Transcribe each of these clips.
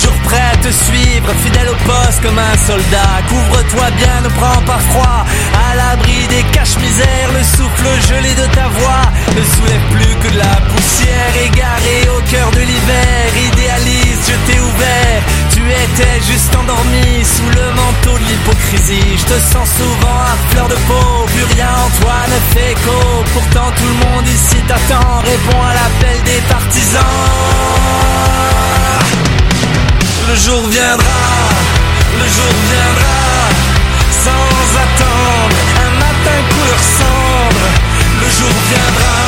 toujours prêt à te suivre, fidèle au poste comme un soldat. Couvre-toi bien, ne prends pas froid, à l'abri des caches-misères. Le souffle gelé de ta voix ne soulève plus que de la poussière. Égaré au cœur de l'hiver, idéaliste, je t'ai ouvert. Tu étais juste endormi sous le manteau de l'hypocrisie. Je te sens souvent à fleur de peau, plus rien en toi ne fait écho. Pourtant tout le monde ici t'attend, réponds à l'appel des partisans. Le jour viendra, le jour viendra, sans attendre, un matin couleur cendre. Le jour viendra,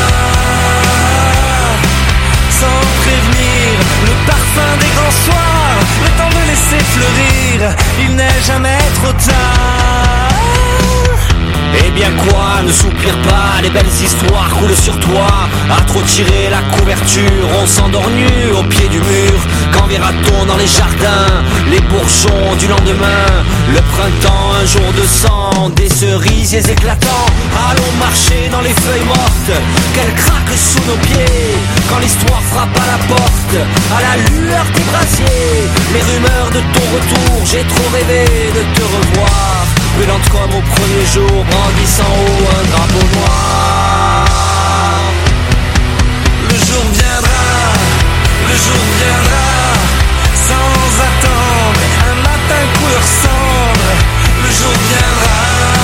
sans prévenir, le parfum des grands soirs, le temps de laisser fleurir, il n'est jamais trop tard. Eh bien quoi, ne soupire pas, les belles histoires coulent sur toi. À trop tirer la couverture, on s'endort nu au pied du mur. Quand verra-t-on dans les jardins les bourgeons du lendemain? Le printemps, un jour de sang, des cerisiers éclatants. Allons marcher dans les feuilles mortes, qu'elles craquent sous nos pieds. Quand l'histoire frappe à la porte, à la lueur des brasiers. Les rumeurs de ton retour, j'ai trop rêvé de te revoir. Brûlante comme au premier jour, brandissant haut un drapeau noir. Le jour viendra, le jour viendra, sans attendre, un matin couleur cendre. Le jour viendra,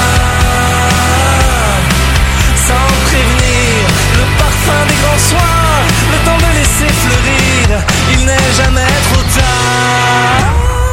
sans prévenir, le parfum des grands soirs, le temps de laisser fleurir, il n'est jamais trop tard.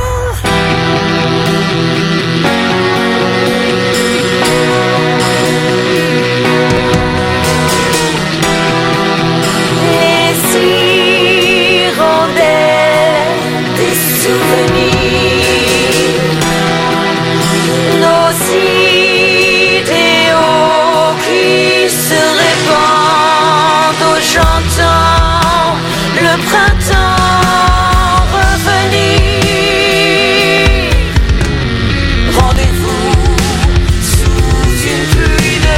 J'entends le printemps revenir. Rendez-vous sous une pluie de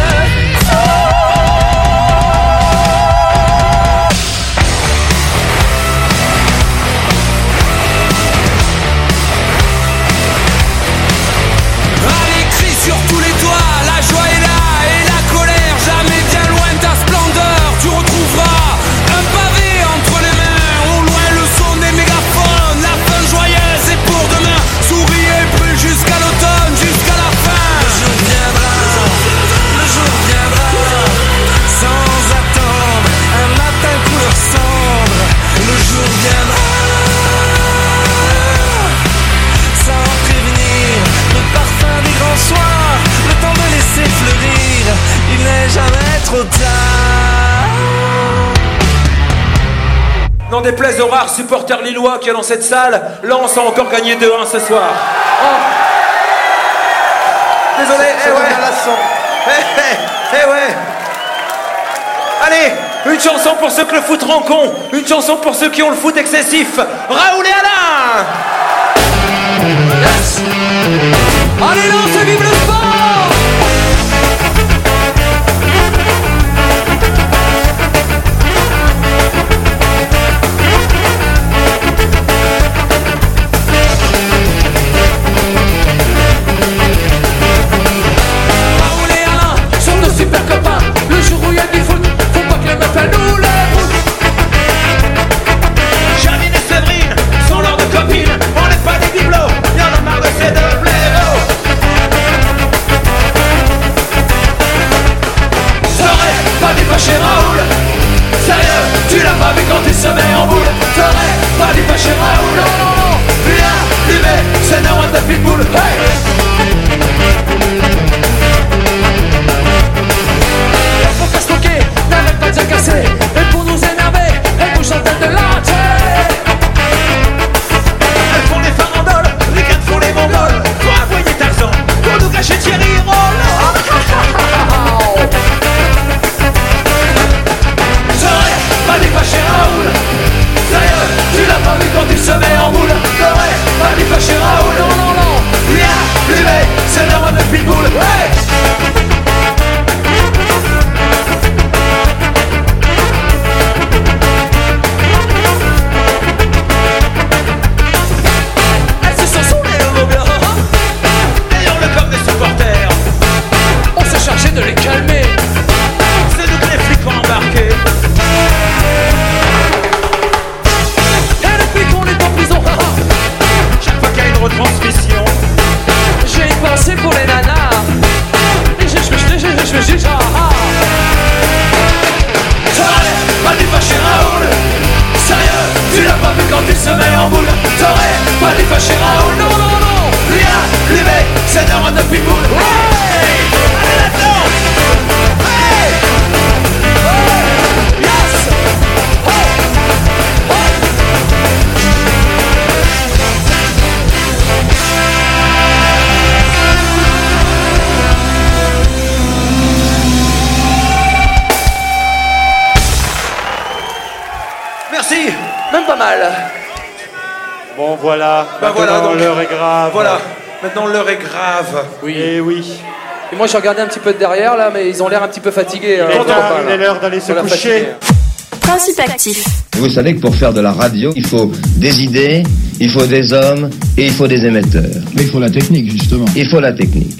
Allez, crie sur tous les toits, la joie est là et la colère jamais bien loin de ta splendeur. Tu retrouveras un pavé entre les mains, au loin le son des mégaphones. La fin joyeuse est pour demain, souris et brûle jusqu'à l'automne, jusqu'à la fin. Le jour viendra, le jour viendra, sans attendre, un matin couleur cendre. Le jour viendra, sans prévenir, le parfum des grands soirs, le temps de laisser fleurir, il n'est jamais trop tard. N'en déplaise aux rares supporters lillois qui est dans cette salle, Lens a encore gagné 2-1 ce soir. Oh. Désolé, ouais. Allez, une chanson pour ceux que le foot rend con, une chanson pour ceux qui ont le foot excessif. Raoul et Alain. Yes. Allez Lens et vive le sport. Raoul et Alain sont nos super copains. Le jour où il y a du foot, faut pas que les meufs à nous les boutent. Janine et Séverine sont leurs deux copines. On n'est pas des bibelots, y'en a marre de ces deux blaireaux. Même pas mal. Bon, voilà. Donc, l'heure est grave. Voilà. Maintenant, l'heure est grave. Oui. Et oui. Et moi, j'ai regardé un petit peu de derrière, là, mais ils ont l'air un petit peu fatigués. Il est l'heure d'aller se coucher. Principe actif. Vous savez que pour faire de la radio, il faut des idées, il faut des hommes et il faut des émetteurs. Mais il faut la technique, justement. Il faut la technique.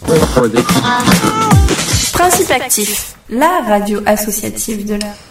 Principe actif. La radio associative de l'heure.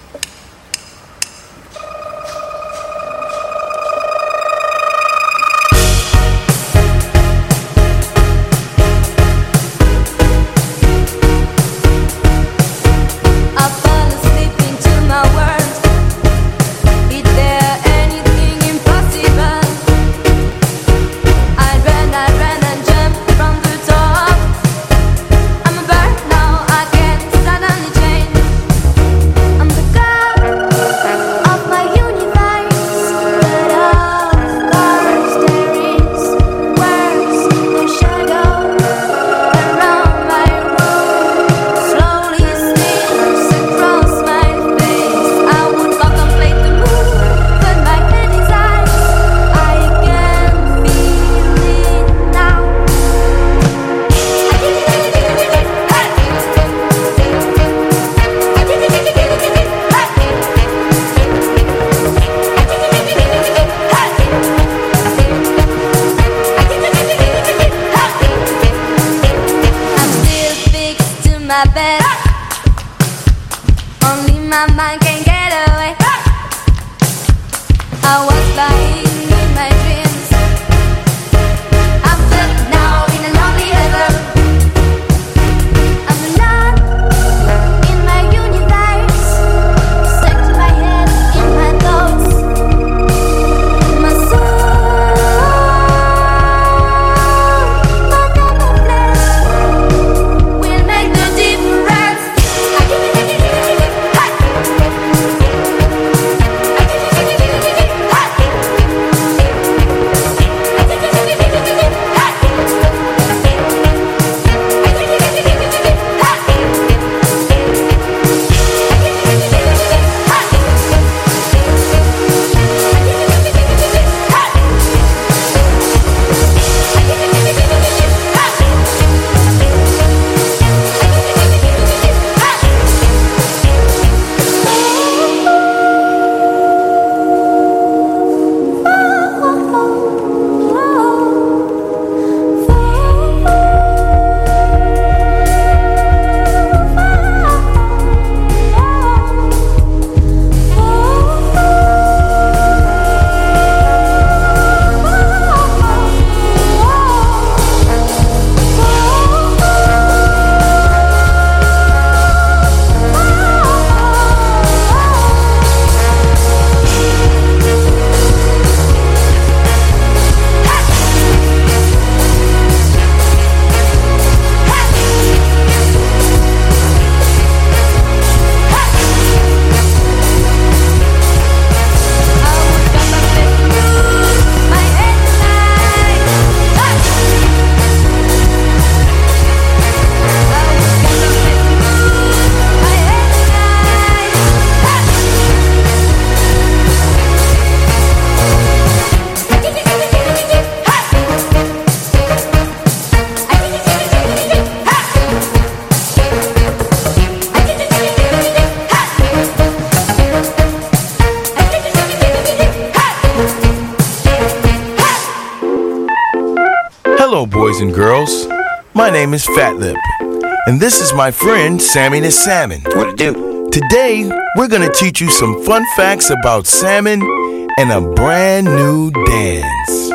Hello, boys and girls. My name is Fat Lip, and this is my friend Sammy the Salmon. What to do? Today, we're gonna teach you some fun facts about salmon and a brand new dance.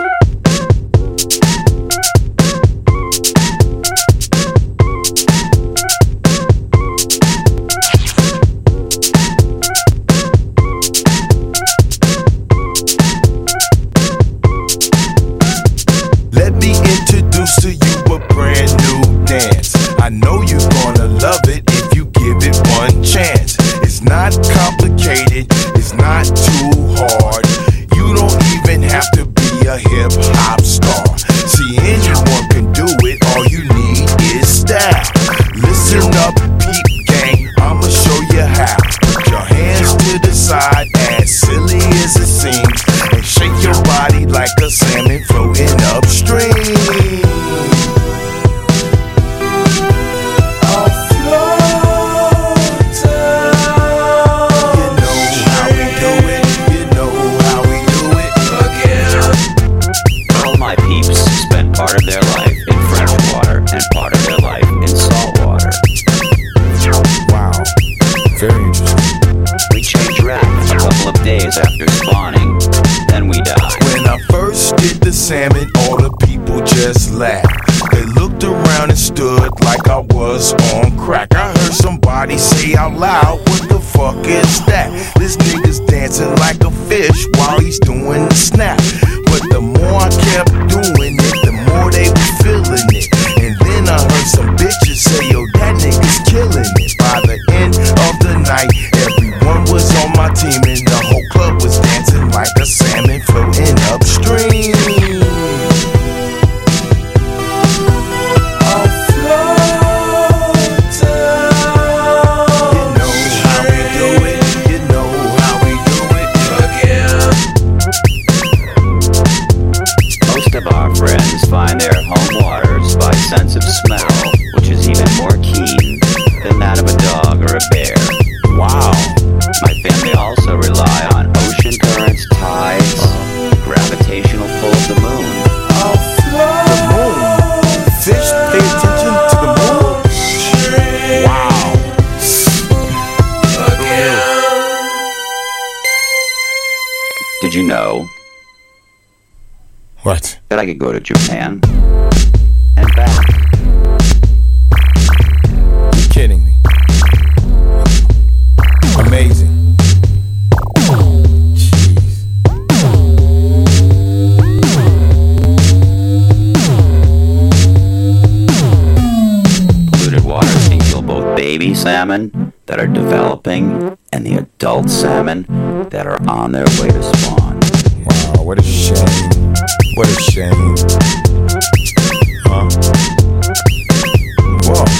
Let me introduce to you a brand new dance. I know you're gonna love it if you give it one chance. It's not complicated, it's not too hard. You don't even have to be a hip We change racks a couple of days after spawning, then we die. When I first did the salmon, all the people just laughed. They looked around and stood like I was on crack. I heard somebody say out loud, what the fuck is that? This nigga's dancing like a fish while he's doing the snap. But the more I kept doing it, the more they were feeling it. And then I heard some bitches say, yo, that nigga's killing it. By the end of the night, everyone was on my team and the whole club was dancing like a salmon floating upstream. Find their home waters by sense of smell, which is even more keen than that of a dog or a bear. Wow. My family also rely on ocean currents, tides, gravitational pull of the moon. The moon? Fish pay attention to the moon? Wow. Did you know? What? That I could go to Japan and back. You're kidding me. Amazing. Jeez. Polluted water can kill both baby salmon that are developing and the adult salmon that are on their way to spawn. Wow, what a shame. What a shame. Huh? Whoa.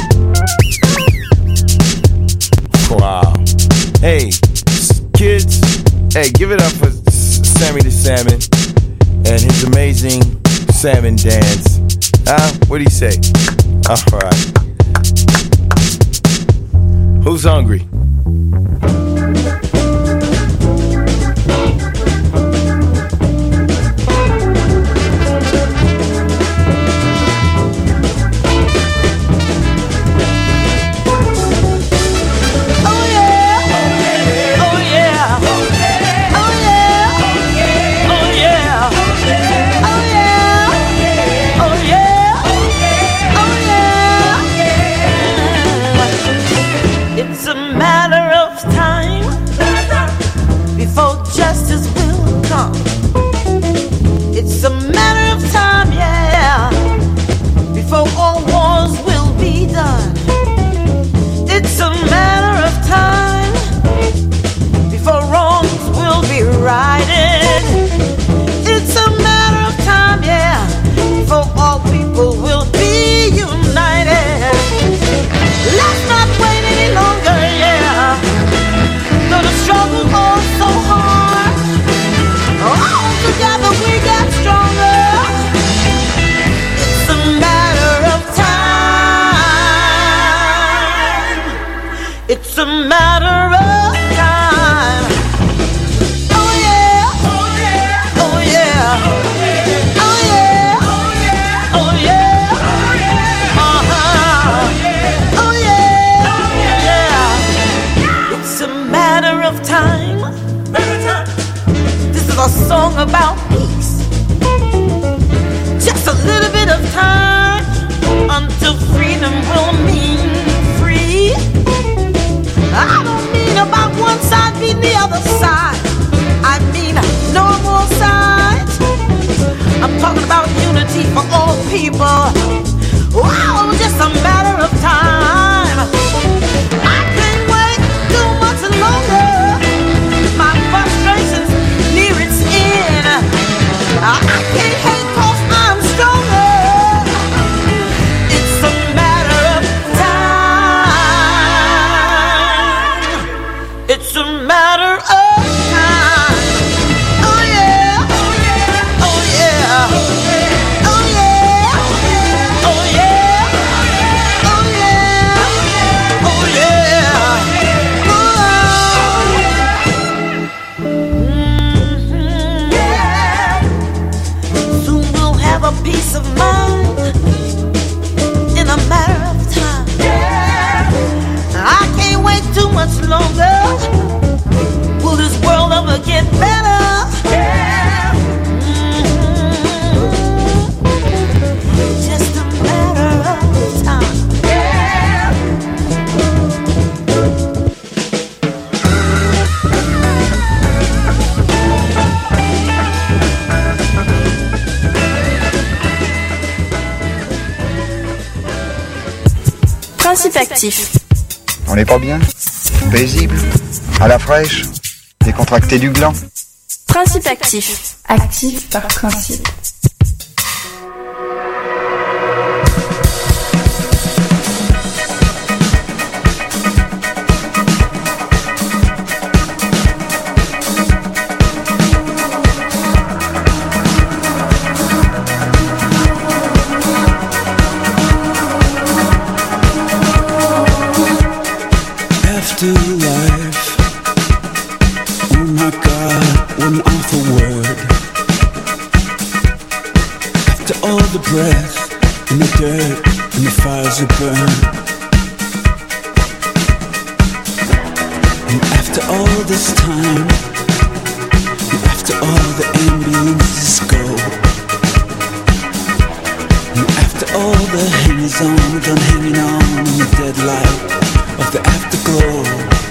Wow. Hey, kids, hey, give it up for Sammy the Salmon and his amazing salmon dance. What do you say? All right. Who's hungry? It's a matter of time. Oh yeah, oh yeah, oh yeah, oh yeah, oh yeah, oh yeah. It's a matter of time. This is a song about peace. Just a little bit of time until freedom will mean free. I don't mean about one side being the other side. I mean no more sides. I'm talking about unity for all people. Wow, just a matter of time. I can't wait too much longer. My frustration's near its end. I can't hate 'cause I'm stronger. It's a matter of time. It's a matter of time. Oh yeah, oh yeah, oh yeah, oh yeah, oh yeah, oh yeah, oh yeah. Soon we'll have a peace of mind in a matter of time. I can't wait too much longer. actif. On n'est pas bien? Paisible? À la fraîche? Décontracté du gland? Principe actif. Actif par principe. Afterlife, oh my God, what an awful word. After all the breath and the dirt and the fires that burn, and after all this time, and after all the ambulances go, and after all the hangers on done hanging on in the dead light of the afterglow,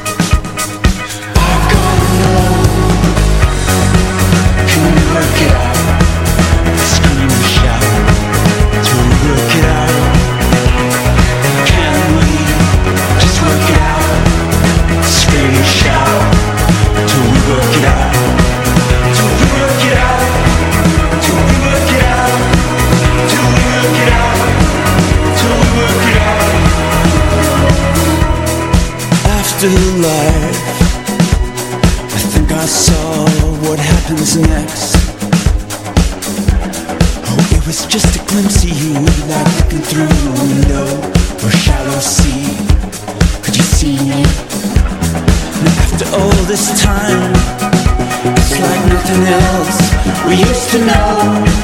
I've gone alone. Can we work it out? Scream and shout till we work it out. Can we just work it out? Scream and shout till we work it out. Till we work it out. Till we work it out. Till we work it out. Till we work it out. Afterlife, I think I saw what happens next. Oh, it was just a glimpse of you, like looking through a window or shallow sea. Could you see me? And after all this time, it's like nothing else we used to know.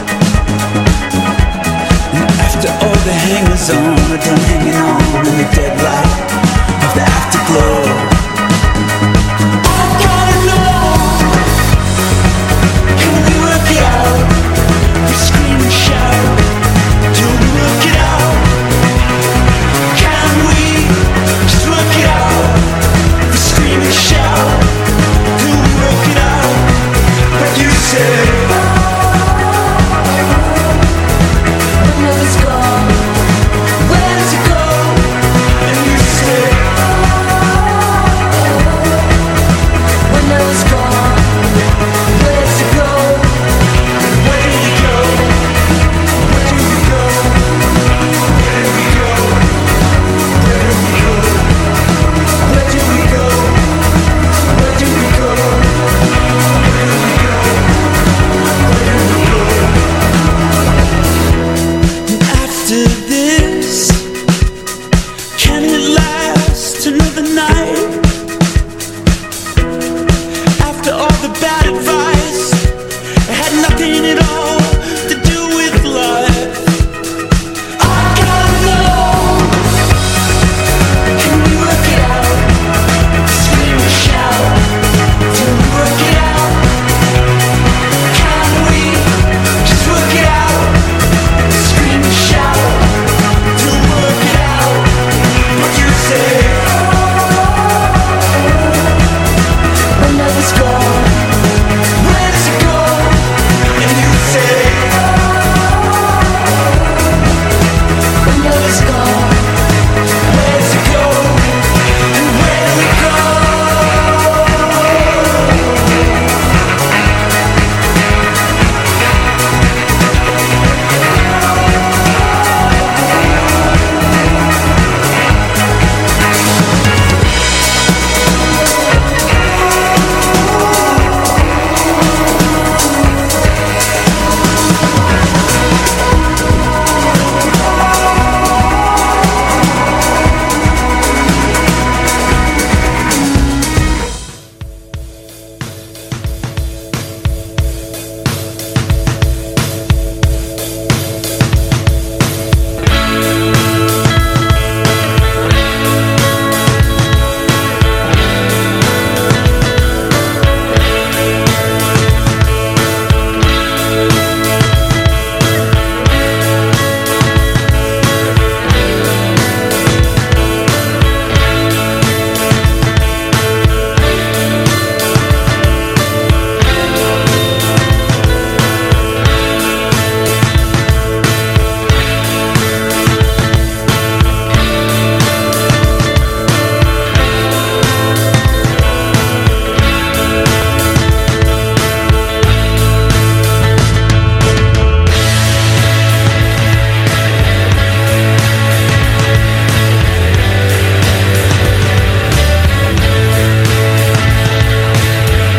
And after all the hangers on are done hanging on in the dead light of the afterglow, I gotta know. Can we work it out? We scream and shout till we work it out. Can we just work it out? We scream and shout till we work it out. But you say when it's gone, where does it go? And you say when it's gone, where does it go? Where do you go? Where do you go? Where do we go? Where do we go? Where do we go? Where do we go? Where do we go? Where do we go? And after this, can it last another night? After all the bad advice